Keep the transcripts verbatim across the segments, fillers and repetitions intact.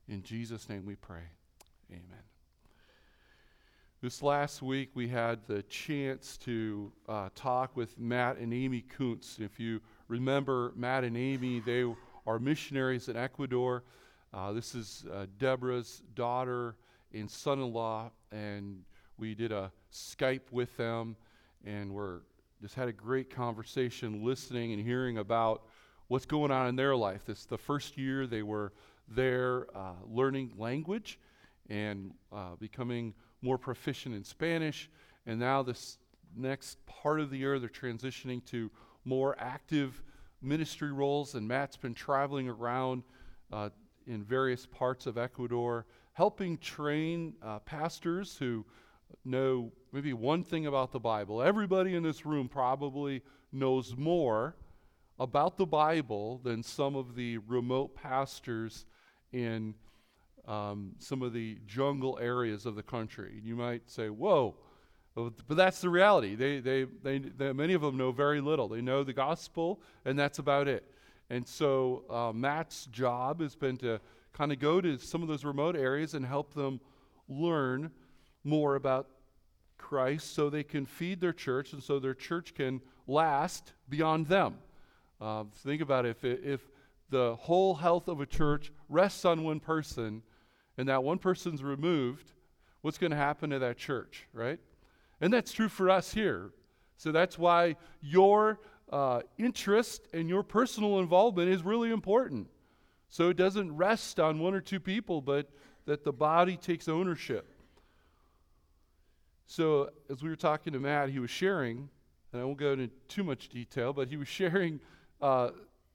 In Jesus' name we pray. Amen. This last week we had the chance to uh, talk with Matt and Amy Kuntz. If you remember Matt and Amy, they are missionaries in Ecuador. Uh, this is uh, Deborah's daughter and son-in-law, and we did a Skype with them, and we're just had a great conversation listening and hearing about what's going on in their life. This is the first year they were there uh, learning language and uh, becoming more proficient in Spanish, and now this next part of the year they're transitioning to more active ministry roles, and Matt's been traveling around uh, in various parts of Ecuador, helping train uh, pastors who know maybe one thing about the Bible. Everybody in this room probably knows more about the Bible than some of the remote pastors in um, some of the jungle areas of the country. You might say, whoa, but that's the reality. They, they, they, they, many of them know very little. They know the gospel, and that's about it. And so uh, Matt's job has been to kind of go to some of those remote areas and help them learn more about Christ so they can feed their church and so their church can last beyond them. Uh, think about it. If, if the whole health of a church rests on one person and that one person's removed, what's going to happen to that church, right? And that's true for us here. So that's why your uh, interest and your personal involvement is really important. So it doesn't rest on one or two people, but that the body takes ownership. So as we were talking to Matt, he was sharing, and I won't go into too much detail, but he was sharing uh,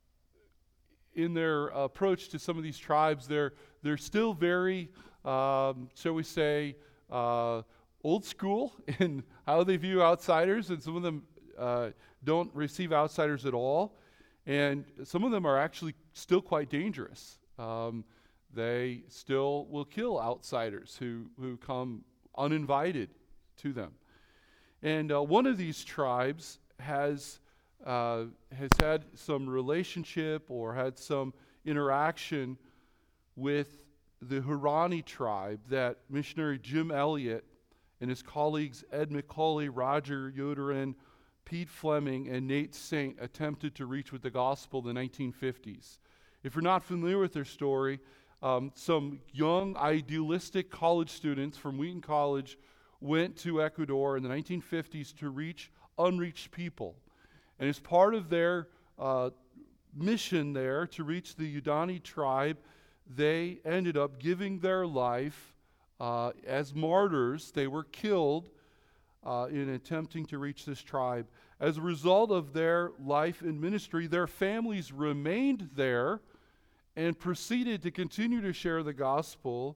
in their approach to some of these tribes, they're, they're still very, um, shall we say, uh, old school in how they view outsiders, and some of them uh, don't receive outsiders at all. And some of them are actually still quite dangerous. Um, they still will kill outsiders who, who come uninvited to them. And uh, one of these tribes has uh, has had some relationship or had some interaction with the Huaorani tribe that missionary Jim Elliot and his colleagues Ed McCauley, Roger Yoderin, Pete Fleming, and Nate Saint attempted to reach with the gospel in the nineteen fifties. If you're not familiar with their story, um, some young, idealistic college students from Wheaton College went to Ecuador in the nineteen fifties to reach unreached people. And as part of their uh, mission there to reach the Huaorani tribe, they ended up giving their life uh, as martyrs. They were killed uh, in attempting to reach this tribe. As a result of their life in ministry, their families remained there and proceeded to continue to share the gospel.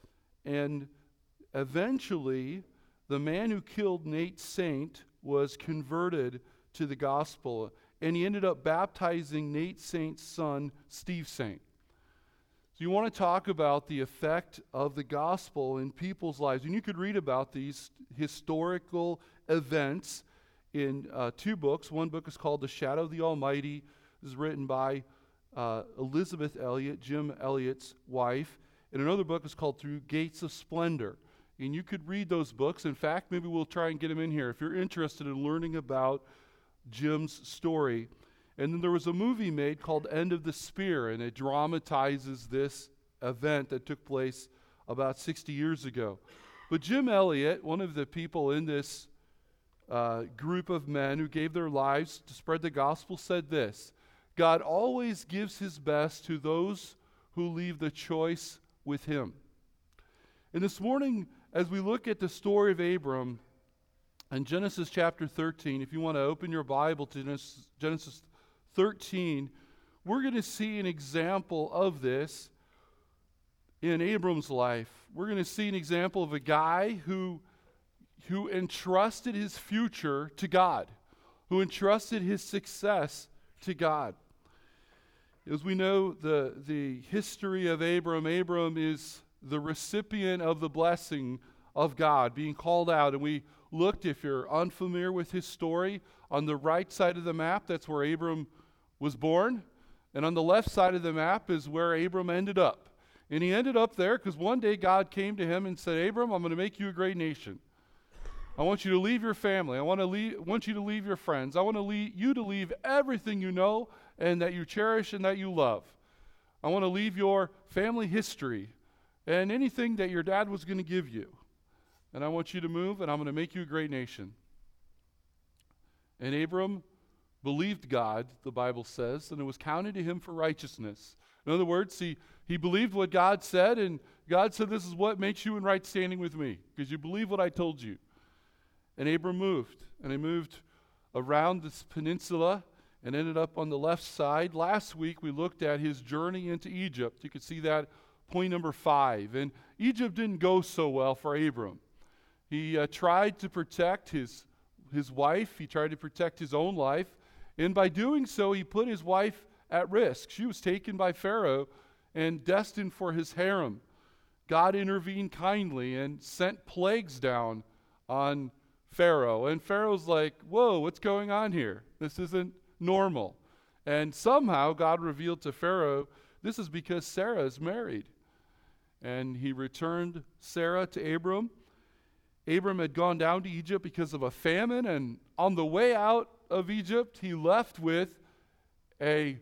And eventually, the man who killed Nate Saint was converted to the gospel, and he ended up baptizing Nate Saint's son, Steve Saint. So you want to talk about the effect of the gospel in people's lives, and you could read about these historical events in uh, two books. One book is called The Shadow of the Almighty. This is written by uh, Elizabeth Elliot, Jim Elliot's wife, and another book is called Through Gates of Splendor. And you could read those books. In fact, maybe we'll try and get them in here if you're interested in learning about Jim's story. And then there was a movie made called End of the Spear, and it dramatizes this event that took place about sixty years ago. But Jim Elliot, one of the people in this uh, group of men who gave their lives to spread the gospel, said this: God always gives his best to those who leave the choice with him. And this morning, as we look at the story of Abram in Genesis chapter thirteen, if you want to open your Bible to Genesis, Genesis thirteen, we're going to see an example of this in Abram's life. We're going to see an example of a guy who, who entrusted his future to God, who entrusted his success to God. As we know the, the history of Abram, Abram is the recipient of the blessing of God, being called out. And we looked, if you're unfamiliar with his story, on the right side of the map, that's where Abram was born. And on the left side of the map is where Abram ended up. And he ended up there because one day God came to him and said, Abram, I'm going to make you a great nation. I want you to leave your family. I want to leave, want you to leave your friends. I want to leave, you to leave everything you know and that you cherish and that you love. I want to leave your family history and anything that your dad was going to give you. And I want you to move, and I'm going to make you a great nation. And Abram believed God, the Bible says, and it was counted to him for righteousness. In other words, he, he believed what God said, and God said, this is what makes you in right standing with me, because you believe what I told you. And Abram moved, and he moved around this peninsula and ended up on the left side. Last week, we looked at his journey into Egypt. You could see that point number five. And Egypt didn't go so well for Abram. He uh, tried to protect his, his wife. He tried to protect his own life. And by doing so, he put his wife at risk. She was taken by Pharaoh and destined for his harem. God intervened kindly and sent plagues down on Pharaoh. And Pharaoh's like, whoa, what's going on here? This isn't normal. And somehow God revealed to Pharaoh, this is because Sarah is married. And he returned Sarah to Abram. Abram had gone down to Egypt because of a famine, and on the way out of Egypt, he left with a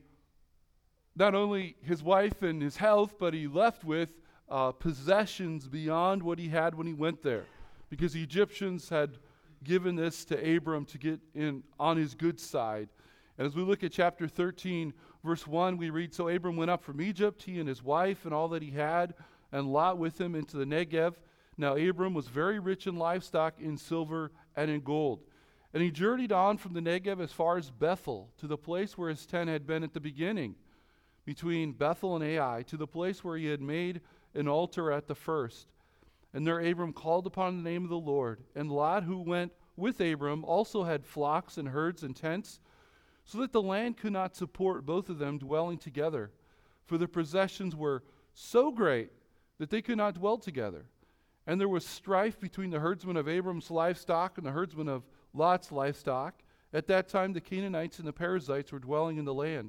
not only his wife and his health, but he left with uh, possessions beyond what he had when he went there, because the Egyptians had given this to Abram to get in on his good side. And as we look at chapter thirteen, verse one, we read, so Abram went up from Egypt, he and his wife and all that he had, and Lot with him into the Negev. Now Abram was very rich in livestock, in silver, and in gold. And he journeyed on from the Negev as far as Bethel, to the place where his tent had been at the beginning, between Bethel and Ai, to the place where he had made an altar at the first. And there Abram called upon the name of the Lord. And Lot, who went with Abram, also had flocks and herds and tents, so that the land could not support both of them dwelling together. For the possessions were so great that they could not dwell together. And there was strife between the herdsmen of Abram's livestock and the herdsmen of Lot's livestock. At that time the Canaanites and the Perizzites were dwelling in the land.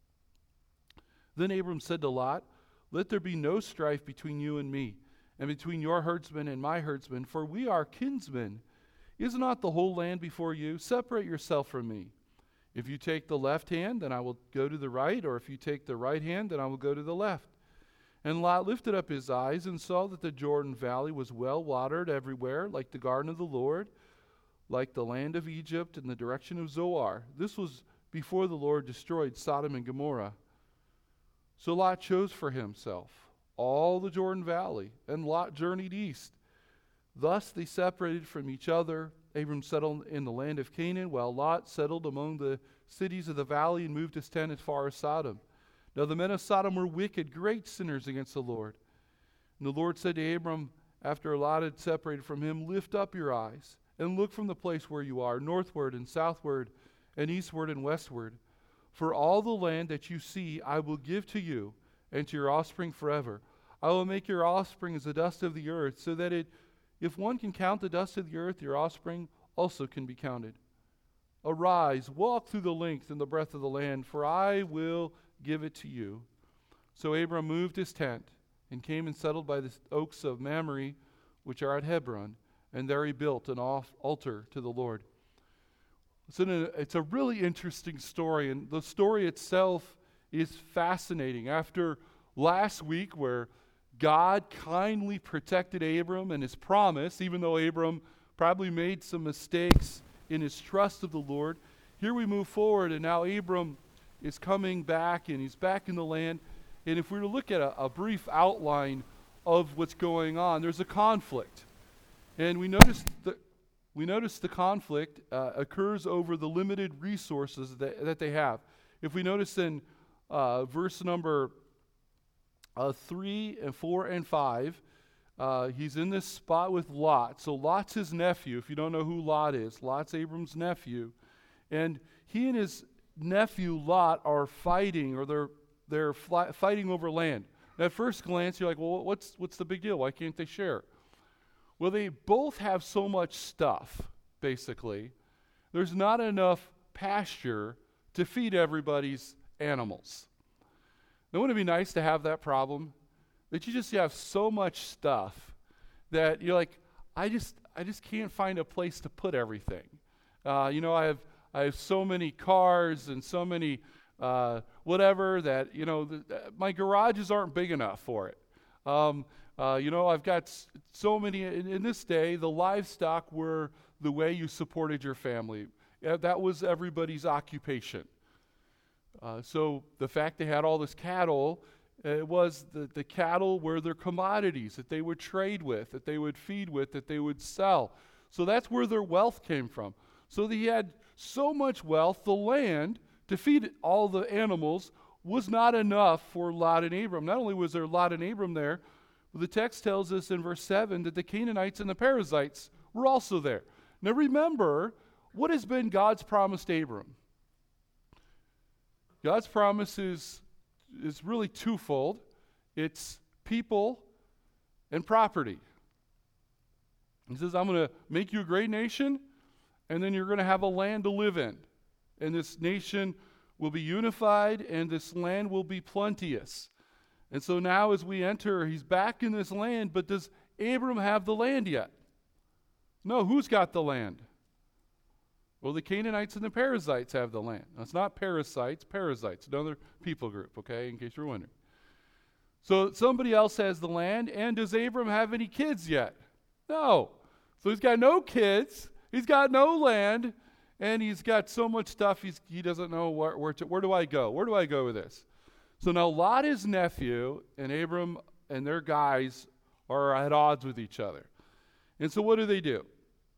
Then Abram said to Lot, let there be no strife between you and me, and between your herdsmen and my herdsmen, for we are kinsmen. Is not the whole land before you? Separate yourself from me. If you take the left hand, then I will go to the right, or if you take the right hand, then I will go to the left. And Lot lifted up his eyes and saw that the Jordan Valley was well watered everywhere, like the garden of the Lord, like the land of Egypt in the direction of Zoar. This was before the Lord destroyed Sodom and Gomorrah. So Lot chose for himself all the Jordan Valley, and Lot journeyed east. Thus they separated from each other. Abram settled in the land of Canaan, while Lot settled among the cities of the valley and moved his tent as far as Sodom. Now the men of Sodom were wicked, great sinners against the Lord. And the Lord said to Abram, after Lot had separated from him, lift up your eyes and look from the place where you are, northward and southward and eastward and westward. For all the land that you see I will give to you and to your offspring forever. I will make your offspring as the dust of the earth, so that it, if one can count the dust of the earth, your offspring also can be counted. Arise, walk through the length and the breadth of the land, for I will give it to you. So Abram moved his tent and came and settled by the oaks of Mamre, which are at Hebron, and there he built an off altar to the Lord. It's, an, it's a really interesting story, and the story itself is fascinating. After last week, where God kindly protected Abram and his promise, even though Abram probably made some mistakes in his trust of the Lord, here we move forward, and now Abram is coming back, and he's back in the land. And if we were to look at a, a brief outline of what's going on, there's a conflict. And we notice the, we notice the conflict uh, occurs over the limited resources that, that they have. If we notice in uh, verse number uh, three and four and five, uh, he's in this spot with Lot. So Lot's his nephew. If you don't know who Lot is, Lot's Abram's nephew. And he and his nephew Lot are fighting, or they're they're fly, fighting over land. And at first glance, you're like, well, what's what's the big deal? Why can't they share? Well, they both have so much stuff, basically. There's not enough pasture to feed everybody's animals. Now, wouldn't it be nice to have that problem? that you just have so much stuff that you're like, I just I just can't find a place to put everything. Uh, you know, I have I have so many cars and so many uh, whatever that, you know, the, uh, my garages aren't big enough for it. Um, uh, you know, I've got s- so many, in, in this day, the livestock were the way you supported your family. Uh, that was everybody's occupation. Uh, so the fact they had all this cattle, uh, it was the, the cattle were their commodities that they would trade with, that they would feed with, that they would sell. So that's where their wealth came from. So they had so much wealth, the land to feed all the animals was not enough for Lot and Abram. Not only was there Lot and Abram there, but the text tells us in verse seven that the Canaanites and the Perizzites were also there. Now remember, what has been God's promise to Abram? God's promise is, is really twofold. It's people and property. He says, I'm going to make you a great nation, and then you're going to have a land to live in. And this nation will be unified, and this land will be plenteous. And so now as we enter, he's back in this land, but does Abram have the land yet? No, who's got the land? Well, the Canaanites and the Perizzites have the land. Now, it's not parasites, Perizzites, another people group, okay, in case you're wondering. So somebody else has the land, and does Abram have any kids yet? No. So he's got no kids, he's got no land, and he's got so much stuff he's, he doesn't know where, where, to, where do I go? Where do I go with this? So now Lot, his nephew, and Abram and their guys are at odds with each other. And so what do they do?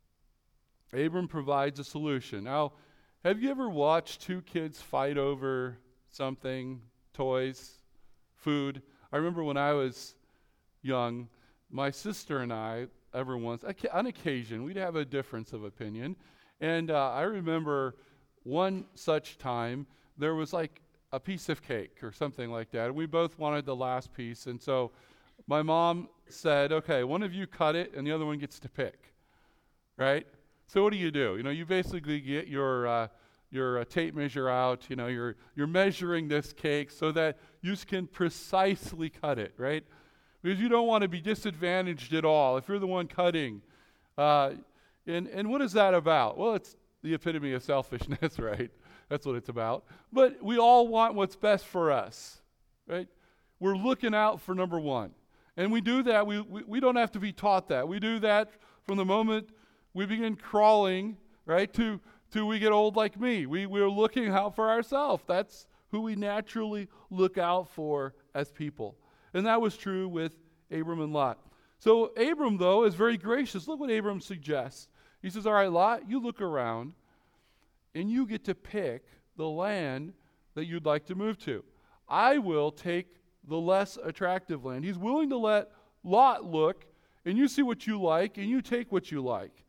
Abram provides a solution. Now, have you ever watched two kids fight over something, toys, food? I remember when I was young, my sister and I, ever once, on occasion, we'd have a difference of opinion. And uh, I remember one such time, there was like a piece of cake or something like that. And we both wanted the last piece. And so my mom said, okay, one of you cut it and the other one gets to pick, right? So what do you do? You know, you basically get your uh, your uh, tape measure out. You know, you're you're measuring this cake so that you can precisely cut it, right? Because you don't want to be disadvantaged at all if you're the one cutting. Uh, and and what is that about? Well, it's the epitome of selfishness, right? That's what it's about. But we all want what's best for us, right? We're looking out for number one, and we do that. We we, we don't have to be taught that. We do that from the moment we begin crawling, right, to, to we get old like me. We, we're looking out for ourselves. That's who we naturally look out for as people. And that was true with Abram and Lot. So Abram, though, is very gracious. Look what Abram suggests. He says, all right, Lot, you look around, and you get to pick the land that you'd like to move to. I will take the less attractive land. He's willing to let Lot look, and you see what you like, and you take what you like.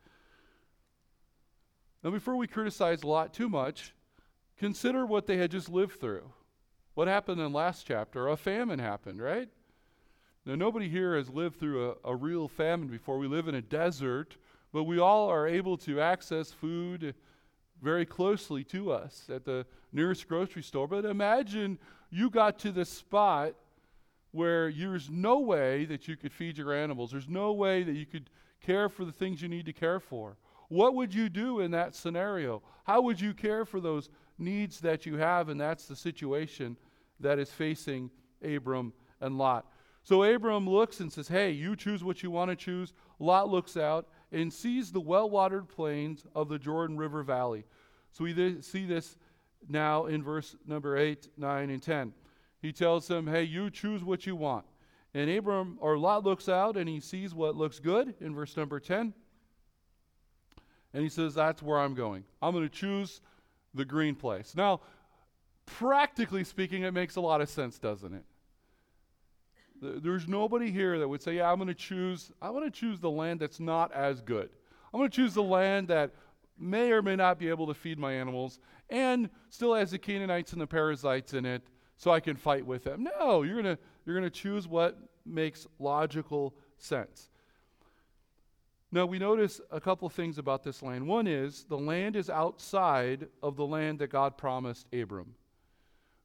Now, before we criticize Lot too much, consider what they had just lived through. What happened in last chapter? A famine happened, right? Now, nobody here has lived through a, a real famine before. We live in a desert, but we all are able to access food very closely to us at the nearest grocery store. But imagine you got to the spot where there's no way that you could feed your animals. There's no way that you could care for the things you need to care for. What would you do in that scenario? How would you care for those needs that you have? And that's the situation that is facing Abram and Lot. So Abram looks and says, hey, you choose what you want to choose. Lot looks out and sees the well-watered plains of the Jordan River Valley. So we th- see this now in verse number eight, nine, and ten. He tells them, hey, you choose what you want. And Abram, or Lot looks out and he sees what looks good in verse number ten. And he says, that's where I'm going. I'm going to choose the green place. Now, practically speaking, it makes a lot of sense, doesn't it? There's nobody here that would say, yeah, I'm going to choose, I want to choose the land that's not as good. I'm going to choose the land that may or may not be able to feed my animals and still has the Canaanites and the Perizzites in it so I can fight with them. No, you're going to you're going to choose what makes logical sense. Now, we notice a couple things about this land. One is the land is outside of the land that God promised Abram.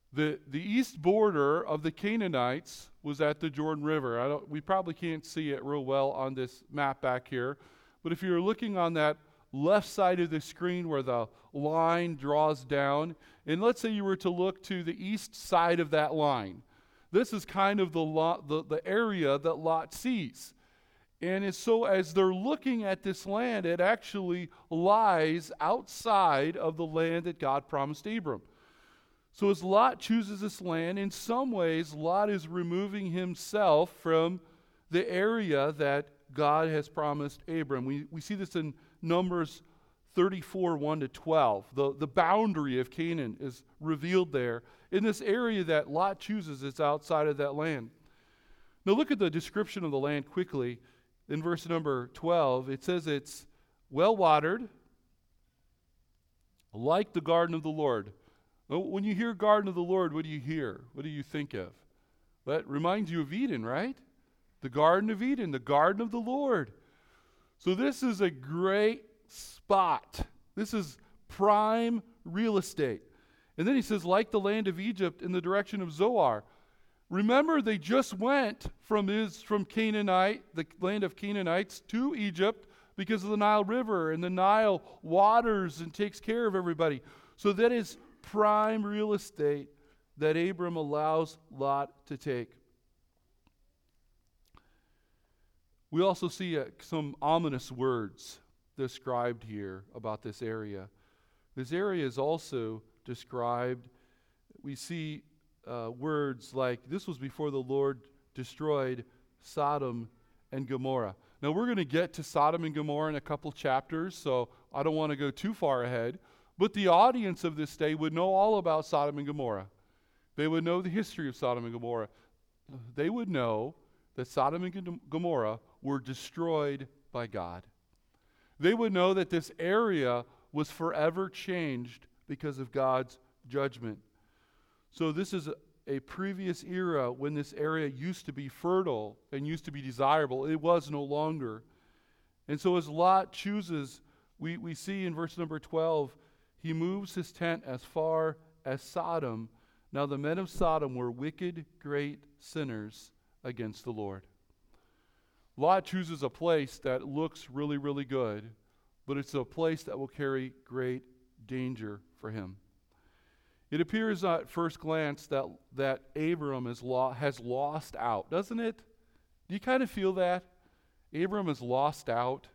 The, the east border of the Canaanites was at the Jordan River. I don't, we probably can't see it real well on this map back here, but if you're looking on that left side of the screen where the line draws down, and let's say you were to look to the east side of that line, this is kind of the, lot, the, the area that Lot sees. And it's so as they're looking at this land, it actually lies outside of the land that God promised Abram. So as Lot chooses this land, in some ways, Lot is removing himself from the area that God has promised Abram. We, we see this in Numbers thirty-four, one to twelve. The, the boundary of Canaan is revealed there. In this area that Lot chooses, it's outside of that land. Now look at the description of the land quickly. In verse number twelve, it says it's well-watered, like the garden of the Lord. When you hear garden of the Lord, what do you hear? What do you think of? That reminds you of Eden, right? The Garden of Eden, the garden of the Lord. So this is a great spot. This is prime real estate. And then he says, like the land of Egypt in the direction of Zoar. Remember, they just went from his, from Canaanite, the land of Canaanites, to Egypt because of the Nile River, and the Nile waters and takes care of everybody. So that is prime real estate that Abram allows Lot to take. We also see uh, some ominous words described here about this area. This area is also described, we see uh, words like, this was before the Lord destroyed Sodom and Gomorrah. Now we're going to get to Sodom and Gomorrah in a couple chapters, so I don't want to go too far ahead. But the audience of this day would know all about Sodom and Gomorrah. They would know the history of Sodom and Gomorrah. They would know that Sodom and Gomorrah were destroyed by God. They would know that this area was forever changed because of God's judgment. So this is a, a previous era when this area used to be fertile and used to be desirable. It was no longer. And so as Lot chooses, we, we see in verse number twelve, he moves his tent as far as Sodom. Now the men of Sodom were wicked, great sinners against the Lord. Lot chooses a place that looks really, really good, but it's a place that will carry great danger for him. It appears at first glance that, that Abram is lo- has lost out, doesn't it? Do you kind of feel that? Abram is lost out.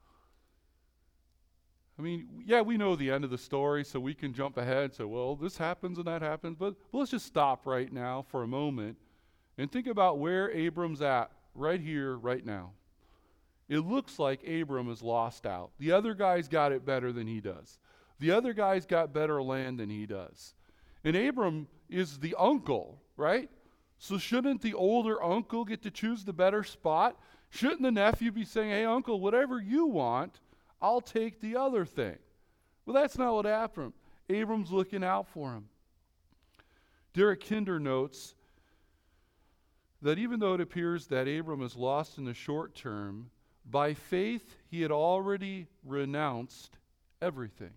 I mean, yeah, we know the end of the story, so we can jump ahead and say, well, this happens and that happens, but let's just stop right now for a moment and think about where Abram's at right here, right now. It looks like Abram is lost out. The other guy's got it better than he does. The other guy's got better land than he does. And Abram is the uncle, right? So shouldn't the older uncle get to choose the better spot? Shouldn't the nephew be saying, hey, uncle, whatever you want, I'll take the other thing? Well, that's not what happened. Abram's looking out for him. Derek Kinder notes that even though it appears that Abram is lost in the short term, by faith he had already renounced everything.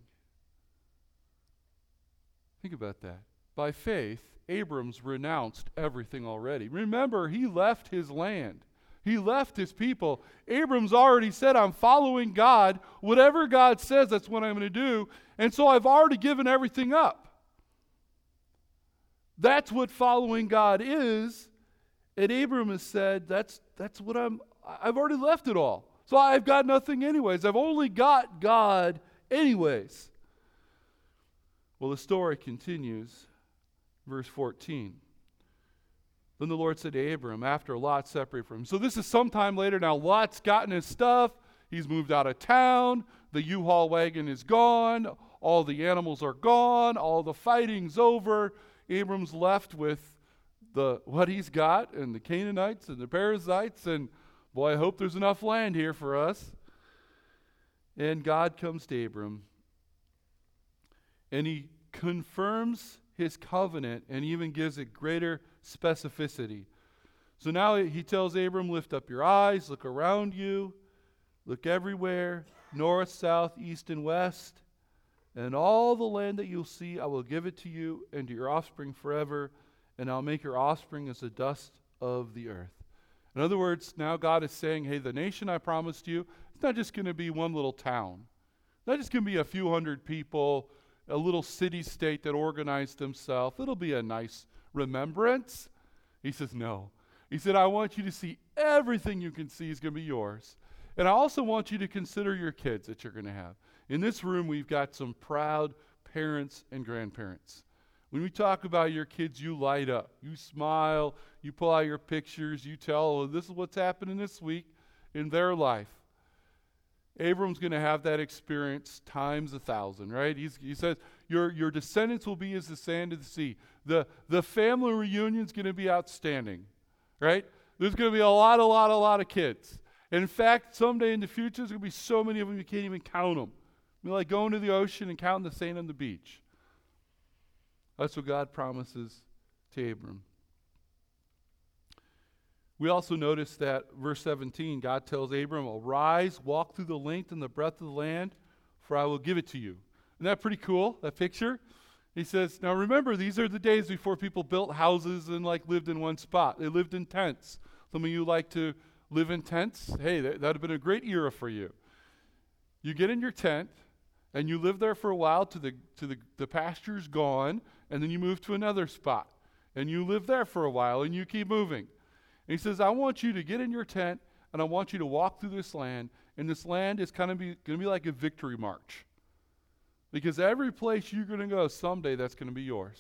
Think about that. By faith, Abram's renounced everything already. Remember, he left his land. He left his people. Abram's already said, I'm following God. Whatever God says, that's what I'm going to do. And so I've already given everything up. That's what following God is. And Abram has said, that's that's what I'm, I've already left it all. So I've got nothing anyways. I've only got God anyways. Well, the story continues. Verse fourteen. Then the Lord said to Abram, after Lot separated from him. So this is sometime later. Now Lot's gotten his stuff. He's moved out of town. The U-Haul wagon is gone. All the animals are gone. All the fighting's over. Abram's left with the what he's got, and the Canaanites and the Perizzites, and boy, I hope there's enough land here for us. And God comes to Abram, and he confirms his covenant and even gives it greater specificity. So now he tells Abram, lift up your eyes, look around you, look everywhere, north, south, east, and west. And all the land that you'll see, I will give it to you and to your offspring forever, and I'll make your offspring as the dust of the earth. In other words, now God is saying, hey, the nation I promised you, it's not just going to be one little town. It's not just going to be a few hundred people, a little city-state that organized themselves. It'll be a nice remembrance. He says, no. He said, I want you to see everything you can see is going to be yours. And I also want you to consider your kids that you're going to have. In this room, we've got some proud parents and grandparents. When we talk about your kids, you light up. You smile. You pull out your pictures. You tell, oh, this is what's happening this week in their life. Abram's going to have that experience times a thousand, right? He's, he says, your, your descendants will be as the sand of the sea. The, the family reunion's going to be outstanding, right? There's going to be a lot, a lot, a lot of kids. And in fact, someday in the future, there's going to be so many of them you can't even count them. I mean, like going to the ocean and counting the sand on the beach. That's what God promises to Abram. We also notice that verse seventeen, God tells Abram, arise, walk through the length and the breadth of the land, for I will give it to you. Isn't that pretty cool, that picture? He says, now remember, these are the days before people built houses and like lived in one spot. They lived in tents. Some of you like to live in tents. Hey, that would have been a great era for you. You get in your tent, and you live there for a while till the, till the, the pasture's gone, and then you move to another spot. And you live there for a while, and you keep moving. And he says, I want you to get in your tent, and I want you to walk through this land, and this land is kind of going to be like a victory march. Because every place you're going to go, someday that's going to be yours.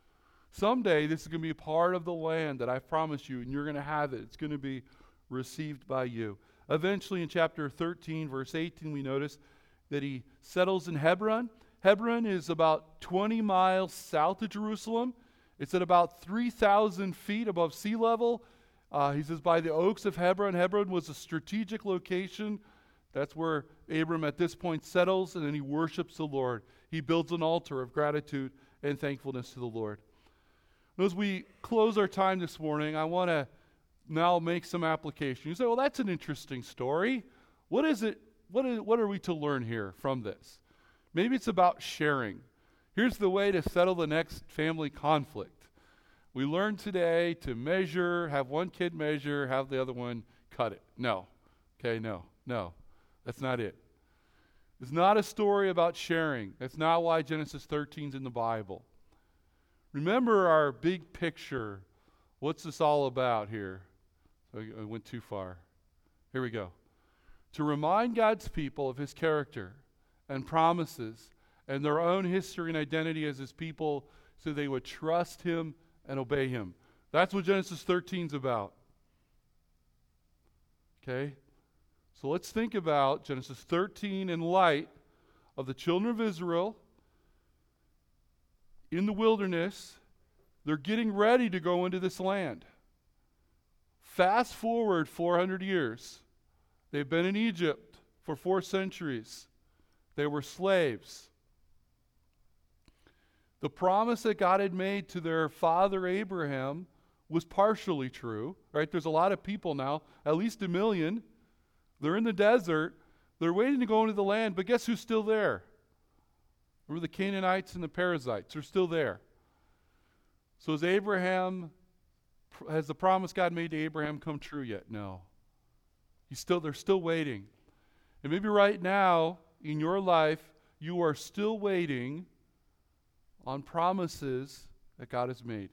Someday this is going to be a part of the land that I've promised you, and you're going to have it. It's going to be received by you. Eventually in chapter thirteen, verse eighteen, we notice that he settles in Hebron. Hebron is about twenty miles south of Jerusalem. It's at about three thousand feet above sea level. Uh, he says, by the oaks of Hebron. Hebron was a strategic location. That's where Abram at this point settles, and then he worships the Lord. He builds an altar of gratitude and thankfulness to the Lord. As we close our time this morning, I want to now make some application. You say, well, that's an interesting story. What is it? What is, what are we to learn here from this? Maybe it's about sharing. Here's the way to settle the next family conflict. We learned today to measure, have one kid measure, have the other one cut it. No. Okay, no, no. That's not it. It's not a story about sharing. That's not why Genesis thirteen is in the Bible. Remember our big picture. What's this all about here? So I went too far. Here we go. To remind God's people of his character and promises and their own history and identity as his people so they would trust him and obey him. That's what Genesis thirteen is about. Okay? So let's think about Genesis thirteen in light of the children of Israel in the wilderness. They're getting ready to go into this land. Fast forward four hundred years. They've been in Egypt for four centuries. They were slaves. The promise that God had made to their father Abraham was partially true, right? There's a lot of people now, at least a million. They're in the desert. They're waiting to go into the land, but guess who's still there? Remember the Canaanites and the Perizzites are still there. So is Abraham, has the promise God made to Abraham come true yet? No. He's still, they're still waiting. And maybe right now in your life, you are still waiting on promises that God has made.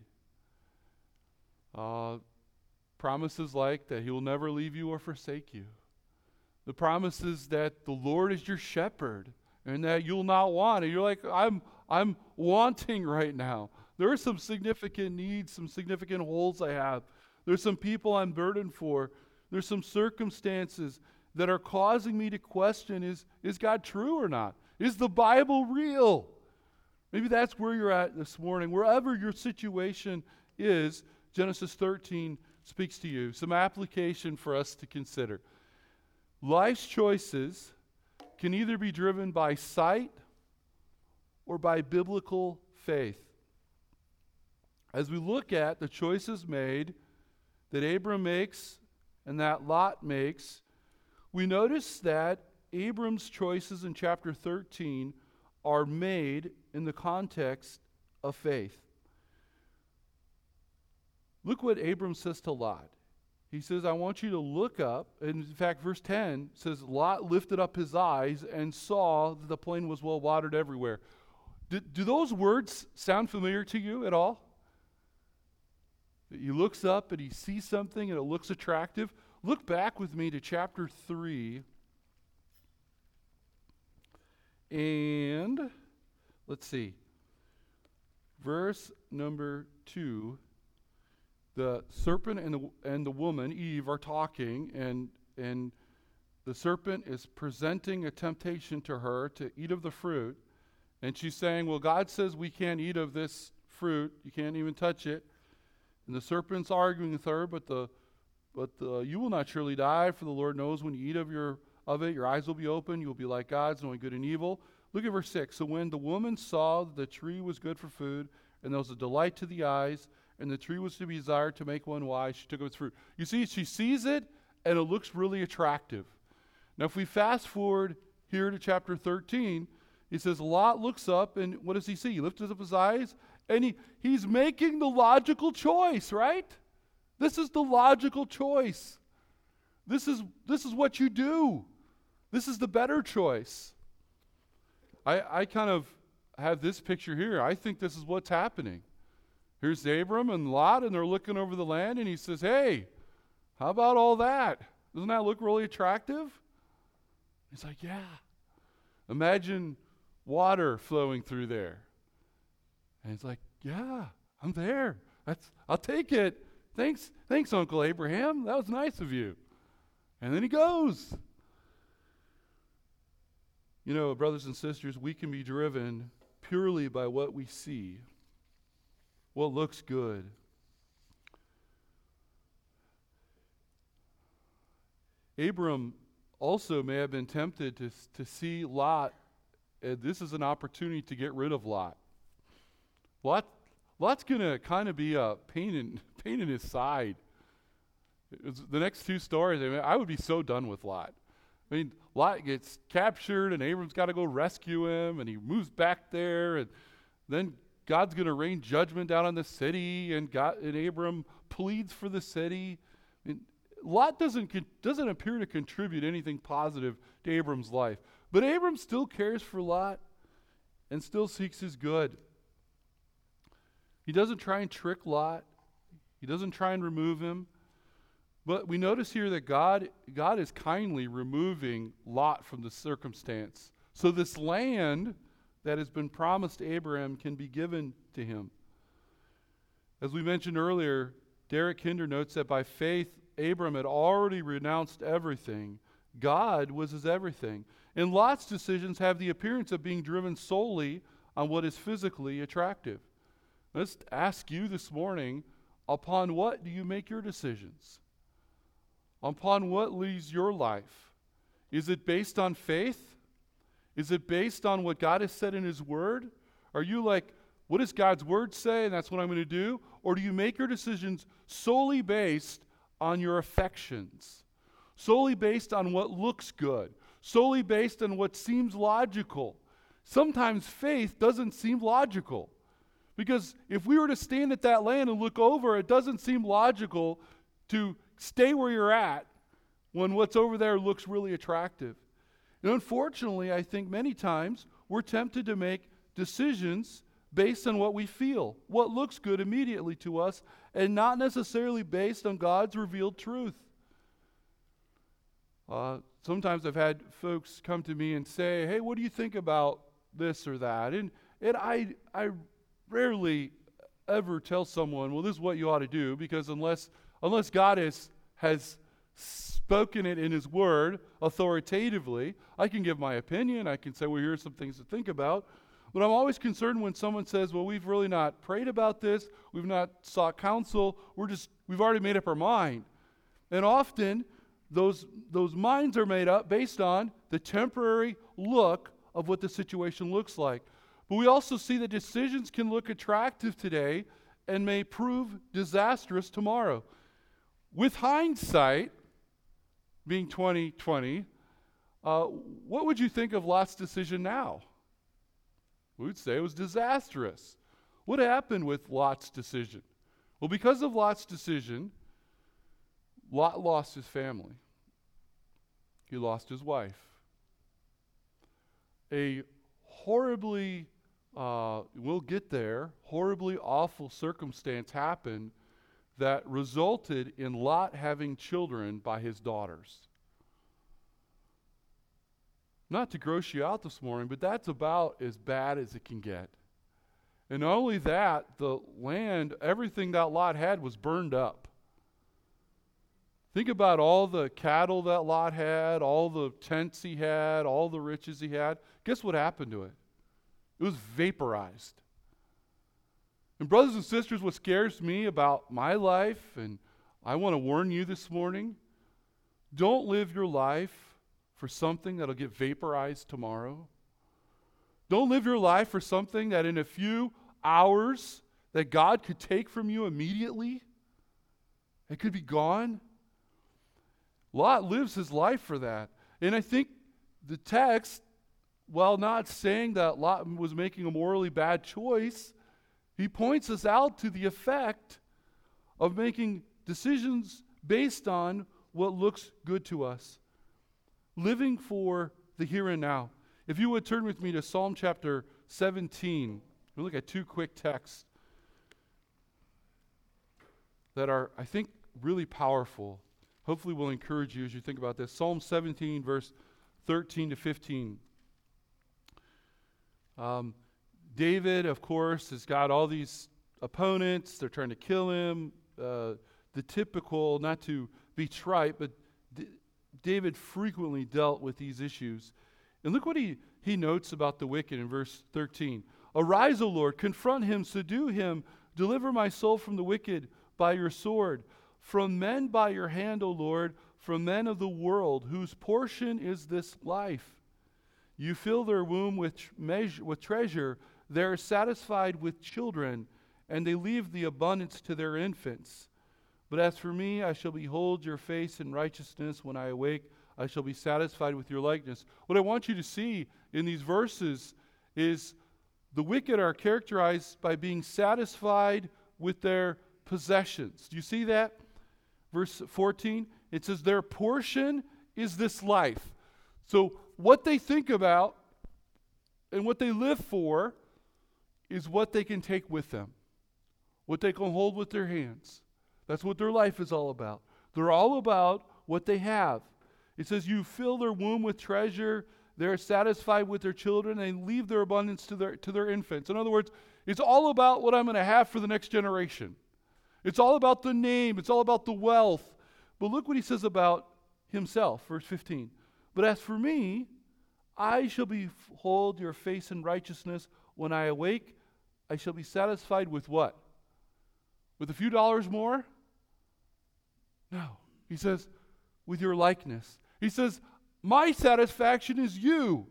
Uh, promises like that he will never leave you or forsake you. The promises that the Lord is your shepherd and that you'll not want. And you're like, I'm, I'm wanting right now. There are some significant needs, some significant holes I have. There's some people I'm burdened for. There's some circumstances that are causing me to question, is, is God true or not? Is the Bible real? Maybe that's where you're at this morning. Wherever your situation is, Genesis thirteen speaks to you. Some application for us to consider. Life's choices can either be driven by sight or by biblical faith. As we look at the choices made that Abram makes and that Lot makes, we notice that Abram's choices in chapter thirteen are made in the context of faith. Look what Abram says to Lot. He says, I want you to look up. And in fact, verse ten says, Lot lifted up his eyes and saw that the plain was well watered everywhere. Do, do those words sound familiar to you at all? He looks up and he sees something and it looks attractive. Look back with me to chapter three. And let's see. Verse number two. The serpent and the and the woman, Eve, are talking, and and the serpent is presenting a temptation to her to eat of the fruit. And she's saying, well, God says we can't eat of this fruit. You can't even touch it. And the serpent's arguing with her, but the but the, you will not surely die, for the Lord knows when you eat of your of it, your eyes will be open, you'll be like gods, knowing good and evil. Look at verse six. So when the woman saw that the tree was good for food, and there was a delight to the eyes, and the tree was to be desired to make one wise, she took of its fruit. You see, she sees it, and it looks really attractive. Now, if we fast forward here to chapter thirteen, he says, Lot looks up, and what does he see? He lifts up his eyes, and he, he's making the logical choice, right? This is the logical choice. This is, this is what you do. This is the better choice. I, I kind of have this picture here. I think this is what's happening. Here's Abram and Lot, and they're looking over the land, and he says, hey, how about all that? Doesn't that look really attractive? He's like, yeah. Imagine water flowing through there. And he's like, yeah, I'm there. That's, I'll take it. Thanks, thanks, Uncle Abraham. That was nice of you. And then he goes. You know, brothers and sisters, we can be driven purely by what we see. What looks good. Abram also may have been tempted to, to see Lot, and this is an opportunity to get rid of Lot. Lot Lot's going to kind of be a pain in, pain in his side. It's the next two stories, I mean, I would be so done with Lot. I mean, Lot gets captured, and Abram's got to go rescue him, and he moves back there, and then God's going to rain judgment down on the city, and God and Abram pleads for the city. I mean, Lot doesn't doesn't appear to contribute anything positive to Abram's life, but Abram still cares for Lot and still seeks his good. He doesn't try and trick Lot. He doesn't try and remove him. But we notice here that God God is kindly removing Lot from the circumstance. So this land that has been promised to Abraham can be given to him. As we mentioned earlier, Derek Kinder notes that by faith, Abram had already renounced everything. God was his everything. And Lot's decisions have the appearance of being driven solely on what is physically attractive. Let's ask you this morning, upon what do you make your decisions? Upon what leads your life? Is it based on faith? Is it based on what God has said in his word? Are you like, what does God's word say, and that's what I'm going to do? Or do you make your decisions solely based on your affections? Solely based on what looks good? Solely based on what seems logical? Sometimes faith doesn't seem logical. Because if we were to stand at that land and look over, it doesn't seem logical to stay where you're at when what's over there looks really attractive. And unfortunately, I think many times we're tempted to make decisions based on what we feel, what looks good immediately to us, and not necessarily based on God's revealed truth. Uh, sometimes I've had folks come to me and say, hey, what do you think about this or that? And, and I, I rarely ever tell someone, well, this is what you ought to do, because unless unless God has, has spoken it in his word authoritatively, I can give my opinion. I can say, well, here's some things to think about. But I'm always concerned when someone says, well, we've really not prayed about this. We've not sought counsel. We're just, we've already made up our mind. And often those, those minds are made up based on the temporary look of what the situation looks like. But we also see that decisions can look attractive today and may prove disastrous tomorrow. With hindsight, being twenty twenty, uh, what would you think of Lot's decision now? We'd say it was disastrous. What happened with Lot's decision? Well, because of Lot's decision, Lot lost his family. He lost his wife. A horribly, uh, we'll get there, horribly awful circumstance happened that resulted in Lot having children by his daughters. Not to gross you out this morning, but that's about as bad as it can get. And not only that, the land, everything that Lot had was burned up. Think about all the cattle that Lot had, all the tents he had, all the riches he had. Guess what happened to it? It was vaporized. And brothers and sisters, what scares me about my life, and I want to warn you this morning, don't live your life for something that'll get vaporized tomorrow. Don't live your life for something that in a few hours that God could take from you immediately. It could be gone. Lot lives his life for that. And I think the text, while not saying that Lot was making a morally bad choice, he points us out to the effect of making decisions based on what looks good to us. Living for the here and now. If you would turn with me to Psalm chapter seventeen, we'll look at two quick texts that are, I think, really powerful. Hopefully will encourage you as you think about this. Psalm seventeen, verse thirteen to fifteen. Um, David, of course, has got all these opponents. They're trying to kill him. Uh, the typical, not to be trite, but D- David frequently dealt with these issues. And look what he, he notes about the wicked in verse thirteen. Arise, O Lord, confront him, subdue him, deliver my soul from the wicked by your sword. From men by your hand, O Lord, from men of the world, whose portion is this life. You fill their womb with, tr- measure, with treasure. They are satisfied with children, and they leave the abundance to their infants. But as for me, I shall behold your face in righteousness. When I awake, I shall be satisfied with your likeness. What I want you to see in these verses is the wicked are characterized by being satisfied with their possessions. Do you see that? Verse fourteen, it says their portion is this life. So what they think about and what they live for is what they can take with them, what they can hold with their hands. That's what their life is all about. They're all about what they have. It says you fill their womb with treasure. They're satisfied with their children and leave their abundance to their to their infants. In other words, it's all about what I'm going to have for the next generation. It's all about the name. It's all about the wealth. But look what he says about himself, verse fifteen. But as for me, I shall behold your face in righteousness. When I awake, I shall be satisfied with what? With a few dollars more? No. He says, with your likeness. He says, my satisfaction is you.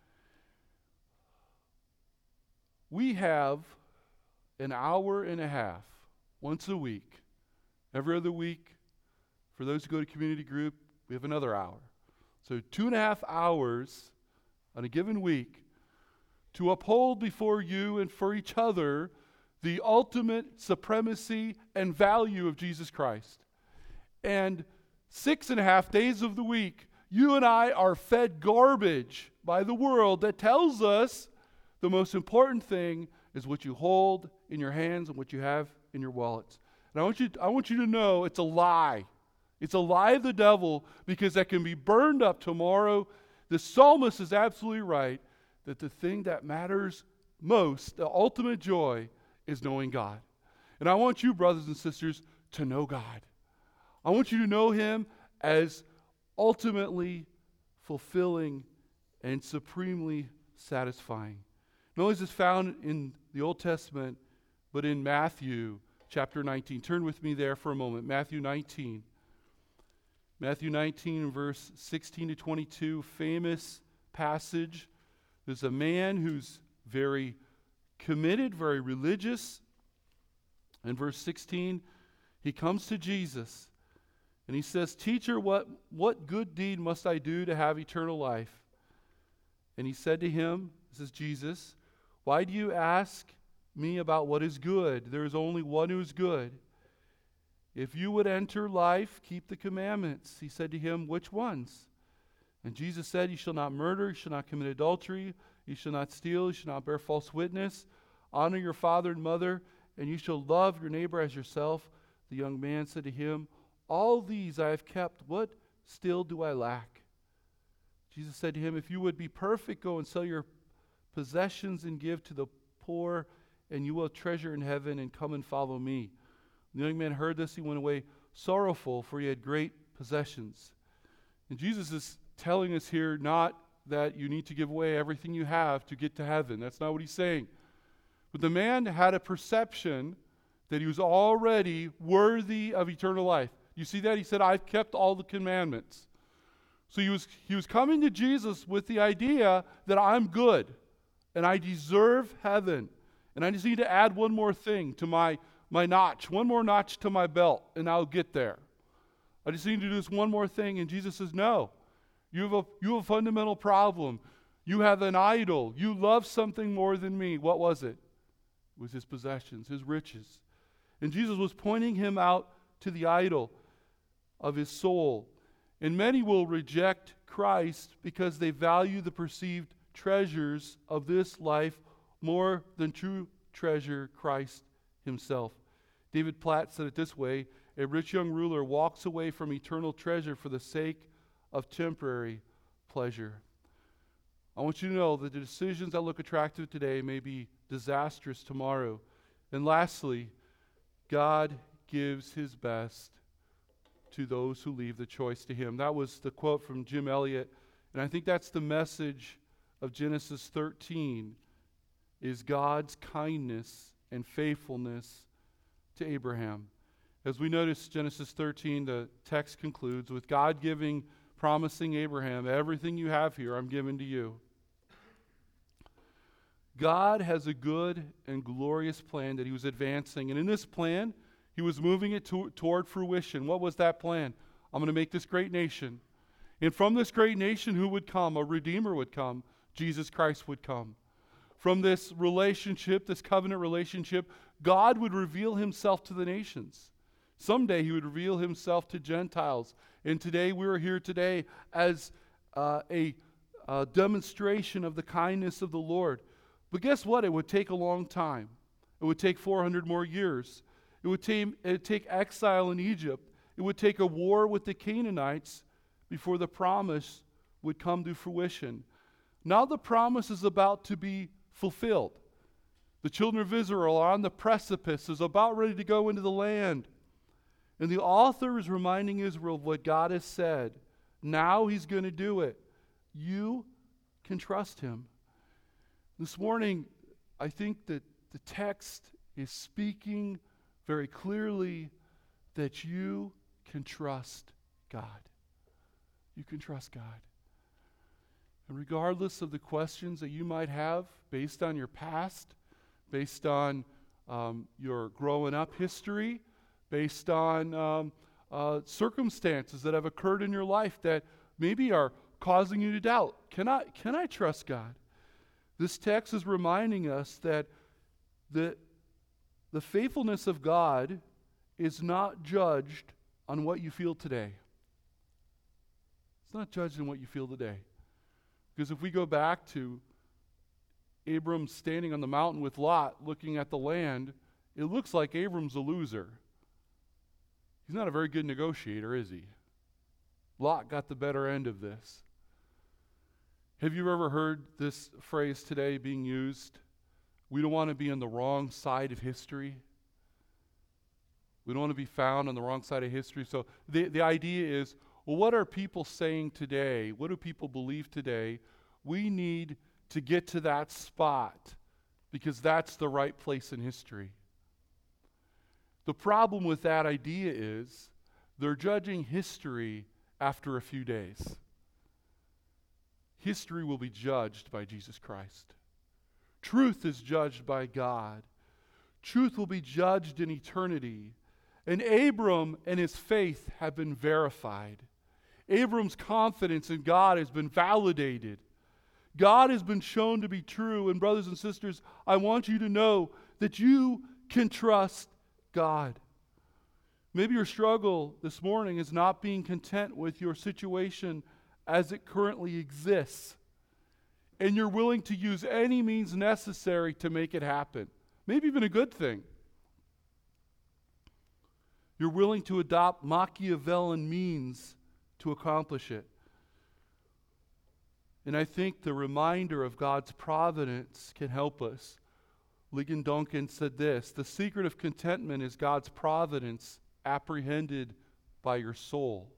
We have an hour and a half once a week. Every other week, for those who go to community group, we have another hour. So two and a half hours on a given week to uphold before you and for each other the ultimate supremacy and value of Jesus Christ. And six and a half days of the week, you and I are fed garbage by the world that tells us the most important thing is what you hold in your hands and what you have in your wallets. And I want you, I want you to know it's a lie. It's a lie of the devil because that can be burned up tomorrow. The psalmist is absolutely right that the thing that matters most, the ultimate joy, is knowing God. And I want you, brothers and sisters, to know God. I want you to know Him as ultimately fulfilling and supremely satisfying. Not only is this found in the Old Testament, but in Matthew chapter nineteen. Turn with me there for a moment. Matthew nineteen. Matthew nineteen, verse sixteen to twenty-two, famous passage. There's a man who's very committed, very religious. In verse sixteen, he comes to Jesus and he says, Teacher, what, what good deed must I do to have eternal life? And he said to him, this is Jesus, Why do you ask me about what is good? There is only one who is good. If you would enter life, keep the commandments. He said to him, which ones? And Jesus said, you shall not murder, you shall not commit adultery, you shall not steal, you shall not bear false witness, honor your father and mother, and you shall love your neighbor as yourself. The young man said to him, all these I have kept, what still do I lack? Jesus said to him, if you would be perfect, go and sell your possessions and give to the poor, and you will have treasure in heaven, and come and follow me. The young man heard this, he went away sorrowful, for he had great possessions. And Jesus is telling us here not that you need to give away everything you have to get to heaven. That's not what he's saying. But the man had a perception that he was already worthy of eternal life. You see that? He said, I've kept all the commandments. So he was, he was coming to Jesus with the idea that I'm good and I deserve heaven. And I just need to add one more thing to my, my notch, one more notch to my belt, and I'll get there. I just need to do this one more thing. And Jesus says, no, you have a, you have a fundamental problem. You have an idol. You love something more than me. What was it? It was his possessions, his riches. And Jesus was pointing him out to the idol of his soul. And many will reject Christ because they value the perceived treasures of this life more than true treasure, Christ himself. David Platt said it this way, a rich young ruler walks away from eternal treasure for the sake of temporary pleasure. I want you to know that the decisions that look attractive today may be disastrous tomorrow. And lastly, God gives his best to those who leave the choice to him. That was the quote from Jim Elliot. And I think that's the message of Genesis thirteen, is God's kindness and faithfulness to Abraham. As we notice Genesis thirteen, the text concludes with God giving, promising Abraham, everything you have here, I'm giving to you. God has a good and glorious plan that he was advancing. And in this plan, he was moving it to, toward fruition. What was that plan? I'm going to make this great nation. And from this great nation, who would come? A Redeemer would come. Jesus Christ would come. From this relationship, this covenant relationship, God would reveal himself to the nations. Someday he would reveal himself to Gentiles. And today, we are here today as uh, a, a demonstration of the kindness of the Lord. But guess what? It would take a long time. It would take four hundred more years. It would take, it would take exile in Egypt. It would take a war with the Canaanites before the promise would come to fruition. Now the promise is about to be fulfilled. The children of Israel are on the precipice, is about ready to go into the land. And the author is reminding Israel of what God has said. Now he's going to do it. You can trust him. This morning, I think that the text is speaking very clearly that you can trust God. You can trust God. And regardless of the questions that you might have based on your past, based on um, your growing up history, based on um, uh, circumstances that have occurred in your life that maybe are causing you to doubt, can I, can I trust God? This text is reminding us that the, the faithfulness of God is not judged on what you feel today. It's not judged on what you feel today. Because if we go back to Abram standing on the mountain with Lot looking at the land, it looks like Abram's a loser. He's not a very good negotiator, is he? Lot got the better end of this. Have you ever heard this phrase today being used? We don't want to be on the wrong side of history. We don't want to be found on the wrong side of history. So the, the idea is, well, what are people saying today? What do people believe today? We need to get to that spot because that's the right place in history. The problem with that idea is they're judging history after a few days. History will be judged by Jesus Christ. Truth is judged by God. Truth will be judged in eternity. And Abram and his faith have been verified. Abram's confidence in God has been validated. God has been shown to be true. And brothers and sisters, I want you to know that you can trust God. Maybe your struggle this morning is not being content with your situation as it currently exists. And you're willing to use any means necessary to make it happen. Maybe even a good thing. You're willing to adopt Machiavellian means to accomplish it. And I think the reminder of God's providence can help us. Ligon Duncan said this: the secret of contentment is God's providence apprehended by your soul.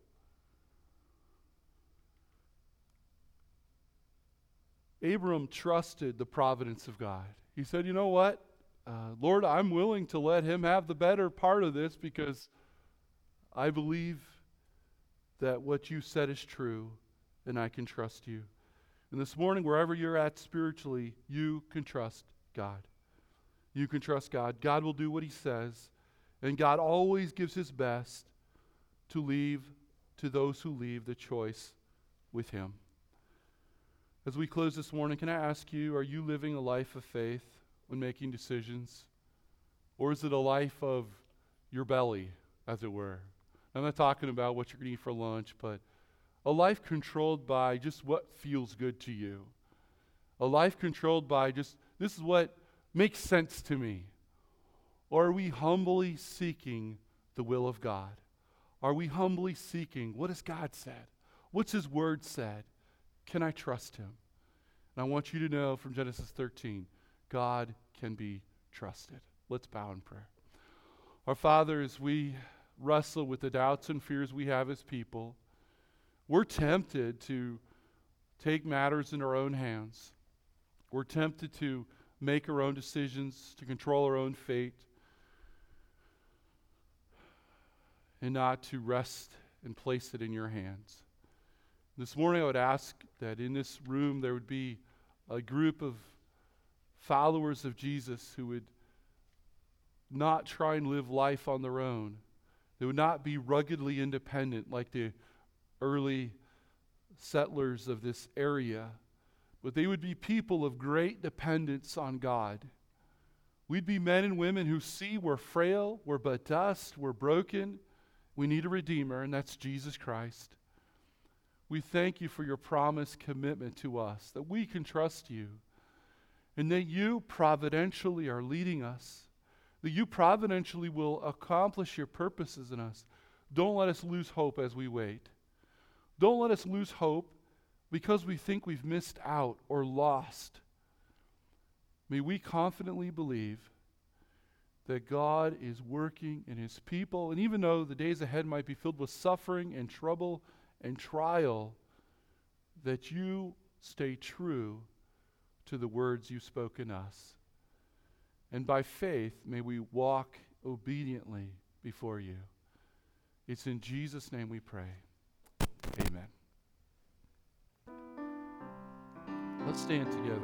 Abram trusted the providence of God. He said, you know what? Uh, Lord, I'm willing to let him have the better part of this because I believe that what you said is true and I can trust you. And this morning, wherever you're at spiritually, you can trust God. You can trust God. God will do what he says. And God always gives his best to leave to those who leave the choice with him. As we close this morning, can I ask you, are you living a life of faith when making decisions? Or is it a life of your belly, as it were? I'm not talking about what you're going to eat for lunch, but a life controlled by just what feels good to you. A life controlled by just, this is what makes sense to me. Or are we humbly seeking the will of God? Are we humbly seeking, what has God said? What's his word said? Can I trust him? And I want you to know from Genesis thirteen, God can be trusted. Let's bow in prayer. Our Father, as we wrestle with the doubts and fears we have as people, we're tempted to take matters in our own hands. We're tempted to make our own decisions, to control our own fate, and not to rest and place it in your hands. This morning I would ask that in this room there would be a group of followers of Jesus who would not try and live life on their own. They would not be ruggedly independent like the early settlers of this area, but they would be people of great dependence on God. We'd be men and women who see we're frail, we're but dust, we're broken, we need a Redeemer, and that's Jesus Christ. We thank you for your promised commitment to us, that we can trust you, and that you providentially are leading us, that you providentially will accomplish your purposes in us. Don't let us lose hope as we wait. Don't let us lose hope because we think we've missed out or lost. May we confidently believe that God is working in his people, and even though the days ahead might be filled with suffering and trouble and trial, that you stay true to the words you spoke in us. And by faith, may we walk obediently before you. It's in Jesus' name we pray. Amen. Let's stand together.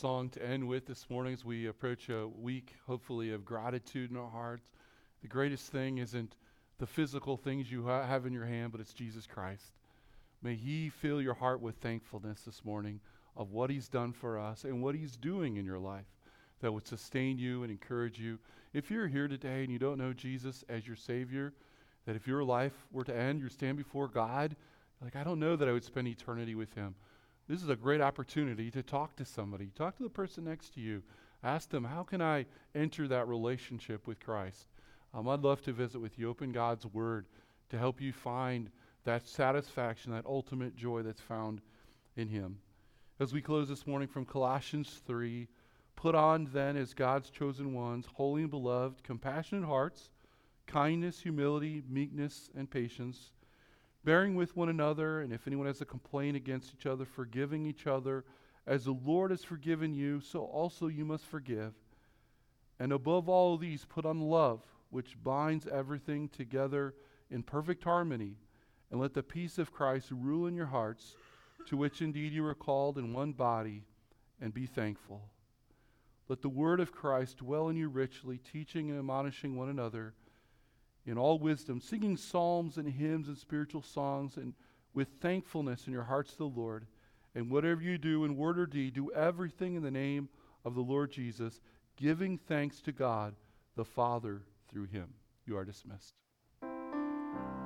song to end with this morning as we approach a week, hopefully, of gratitude in our hearts. The greatest thing isn't the physical things you ha- have in your hand, but it's Jesus Christ. May he fill your heart with thankfulness this morning of what he's done for us and what he's doing in your life that would sustain you and encourage you. If you're here today and you don't know Jesus as your Savior, that if your life were to end, you stand before God, like, I don't know that I would spend eternity with him. This is a great opportunity to talk to somebody. Talk to the person next to you. Ask them, how can I enter that relationship with Christ? Um, I'd love to visit with you. Open God's Word to help you find that satisfaction, that ultimate joy that's found in him. As we close this morning from Colossians three, put on then as God's chosen ones, holy and beloved, compassionate hearts, kindness, humility, meekness, and patience, bearing with one another, and if anyone has a complaint against each other, forgiving each other, as the Lord has forgiven you, so also you must forgive. And above all these, put on love, which binds everything together in perfect harmony, and let the peace of Christ rule in your hearts, to which indeed you are called in one body, and be thankful. Let the word of Christ dwell in you richly, teaching and admonishing one another in all wisdom, singing psalms and hymns and spiritual songs, and with thankfulness in your hearts to the Lord. And whatever you do in word or deed, do everything in the name of the Lord Jesus, giving thanks to God the Father through him. You are dismissed.